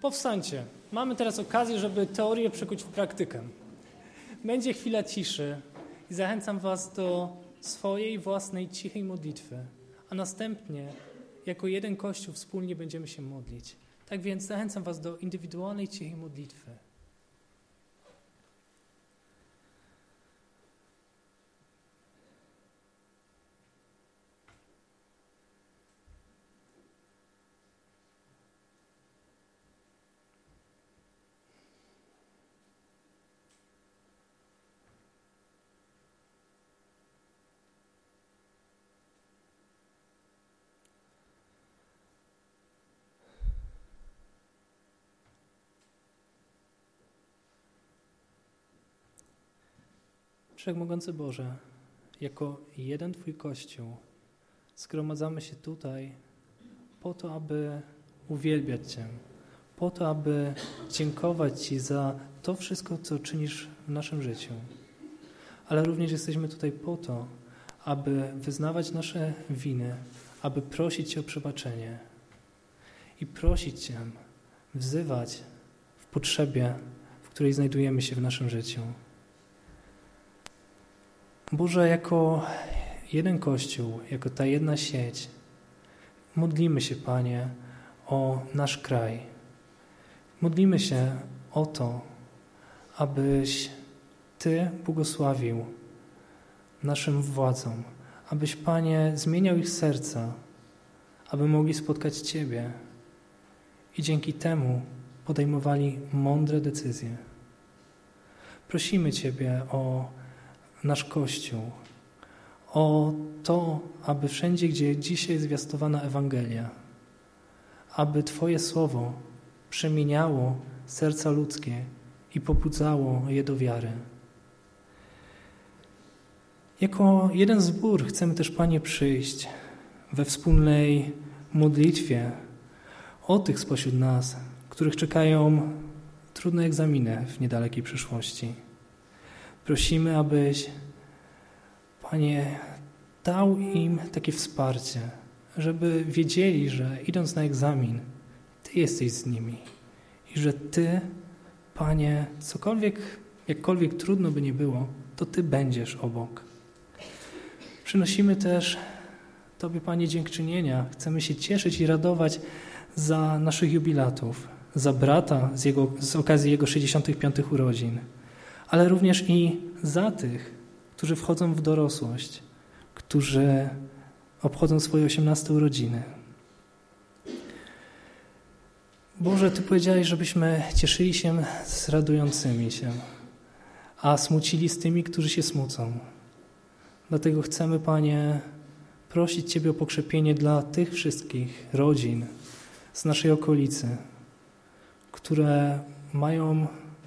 Powstańcie. Mamy teraz okazję, żeby teorię przekuć w praktykę. Będzie chwila ciszy i zachęcam was do swojej własnej cichej modlitwy, a następnie jako jeden Kościół wspólnie będziemy się modlić. Tak więc zachęcam was do indywidualnej cichej modlitwy. Wszechmogący Boże, jako jeden Twój Kościół zgromadzamy się tutaj po to, aby uwielbiać Cię, po to, aby dziękować Ci za to wszystko, co czynisz w naszym życiu. Ale również jesteśmy tutaj po to, aby wyznawać nasze winy, aby prosić Cię o przebaczenie i prosić Cię, wzywać w potrzebie, w której znajdujemy się w naszym życiu. Boże, jako jeden Kościół, jako ta jedna sieć, modlimy się, Panie, o nasz kraj. Modlimy się o to, abyś Ty błogosławił naszym władzom, abyś, Panie, zmieniał ich serca, aby mogli spotkać Ciebie i dzięki temu podejmowali mądre decyzje. Prosimy Ciebie o nasz Kościół, o to, aby wszędzie, gdzie dzisiaj jest zwiastowana Ewangelia, aby Twoje słowo przemieniało serca ludzkie i pobudzało je do wiary. Jako jeden zbór chcemy też, Panie, przyjść we wspólnej modlitwie o tych spośród nas, których czekają trudne egzaminy w niedalekiej przyszłości. Prosimy, abyś, Panie, dał im takie wsparcie, żeby wiedzieli, że idąc na egzamin, Ty jesteś z nimi i że Ty, Panie, jakkolwiek trudno by nie było, to Ty będziesz obok. Przynosimy też Tobie, Panie, dziękczynienia. Chcemy się cieszyć i radować za naszych jubilatów, za brata z okazji jego 65. urodzin, ale również i za tych, którzy wchodzą w dorosłość, którzy obchodzą swoje 18 urodziny. Boże, Ty powiedziałeś, żebyśmy cieszyli się z radującymi się, a smucili z tymi, którzy się smucą. Dlatego chcemy, Panie, prosić Ciebie o pokrzepienie dla tych wszystkich rodzin z naszej okolicy, które mają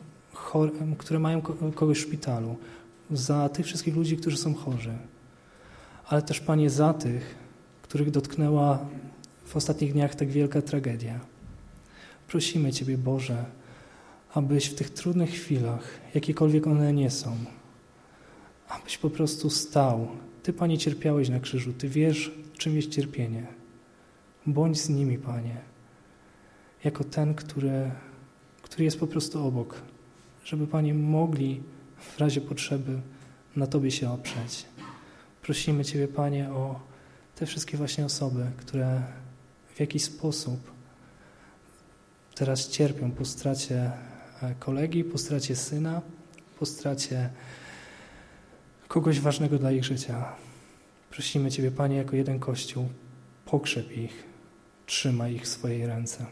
kogoś w szpitalu, za tych wszystkich ludzi, którzy są chorzy, ale też, Panie, za tych, których dotknęła w ostatnich dniach tak wielka tragedia. Prosimy Ciebie, Boże, abyś w tych trudnych chwilach, jakiekolwiek one nie są, abyś po prostu stał. Ty, Panie, cierpiałeś na krzyżu, Ty wiesz, czym jest cierpienie. Bądź z nimi, Panie, jako ten, który jest po prostu obok, żeby, Panie, mogli w razie potrzeby na Tobie się oprzeć. Prosimy Ciebie, Panie, o te wszystkie właśnie osoby, które w jakiś sposób teraz cierpią po stracie kolegi, po stracie syna, po stracie kogoś ważnego dla ich życia. Prosimy Ciebie, Panie, jako jeden Kościół, pokrzep ich, trzymaj ich w swojej ręce.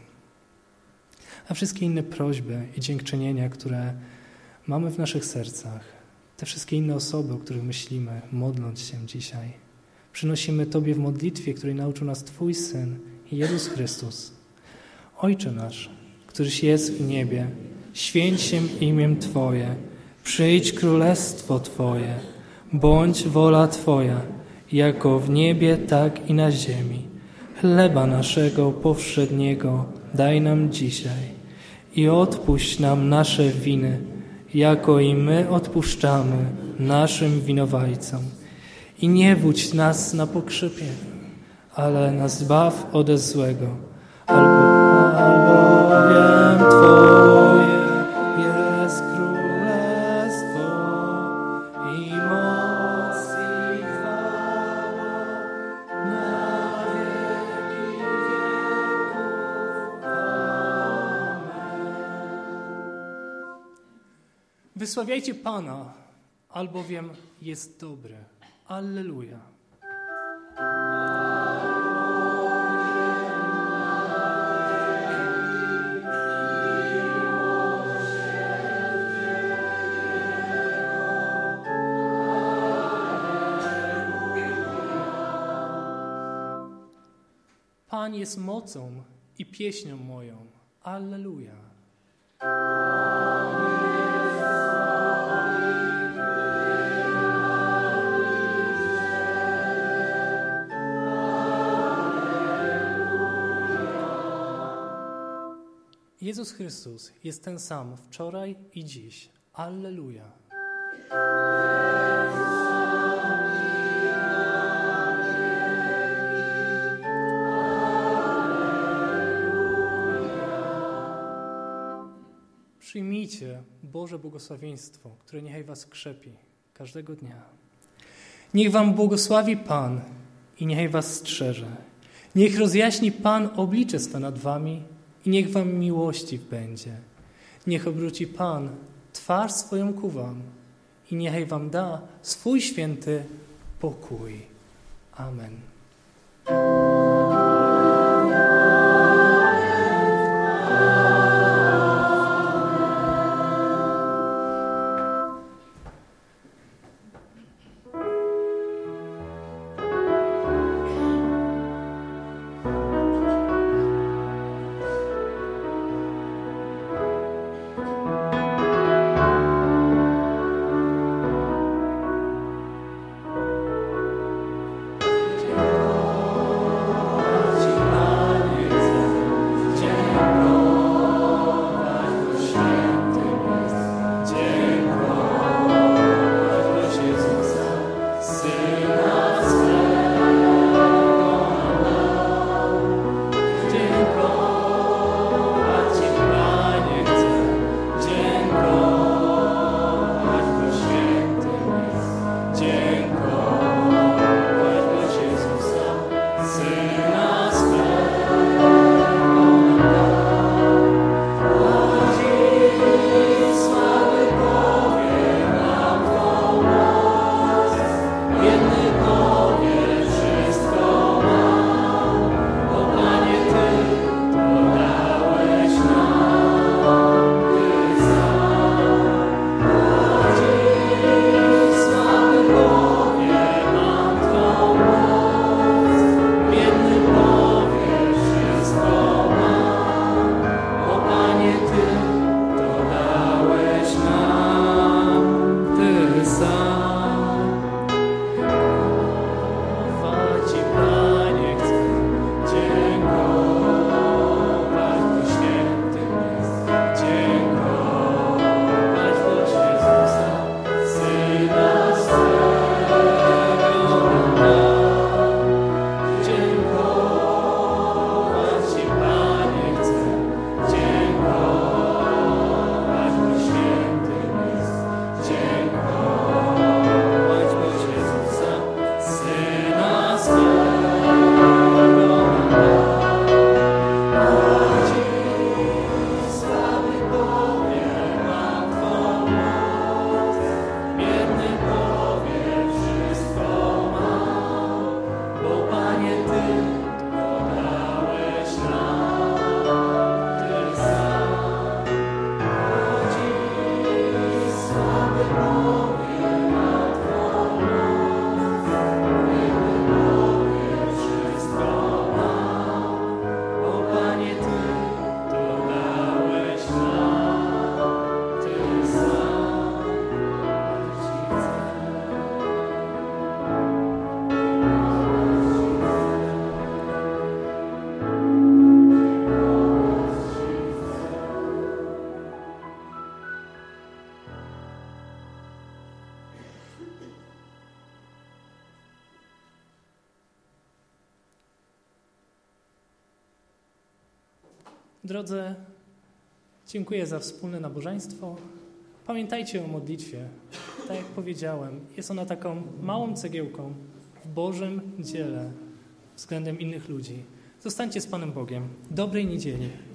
A wszystkie inne prośby i dziękczynienia, które mamy w naszych sercach, te wszystkie inne osoby, o których myślimy, modląc się dzisiaj, przynosimy Tobie w modlitwie, której nauczył nas Twój Syn, Jezus Chrystus. Ojcze nasz, któryś jest w niebie, święć się imię Twoje, przyjdź królestwo Twoje, bądź wola Twoja, jako w niebie, tak i na ziemi. Chleba naszego powszedniego daj nam dzisiaj i odpuść nam nasze winy, jako i my odpuszczamy naszym winowajcom. I nie wódź nas na pokrzepienie, ale nas zbaw ode złego. Albowiem Twoje jest królestwo i moc i chwała na wieki wieków. Amen. Wysławiajcie Pana, albowiem jest dobry. Alleluja. Pan jest mocą i pieśnią moją. Alleluja. Jezus Chrystus jest ten sam wczoraj i dziś. Alleluja. Przyjmijcie Boże błogosławieństwo, które niechaj was krzepi każdego dnia. Niech wam błogosławi Pan i niechaj was strzeże. Niech rozjaśni Pan oblicze swe nad wami i niech wam miłościw będzie. Niech obróci Pan twarz swoją ku wam i niechaj wam da swój święty pokój. Amen. Drodzy, Dziękuję za wspólne nabożeństwo. Pamiętajcie o modlitwie. Tak jak powiedziałem, jest ona taką małą cegiełką w Bożym dziele względem innych ludzi. Zostańcie z Panem Bogiem. Dobrej niedzieli.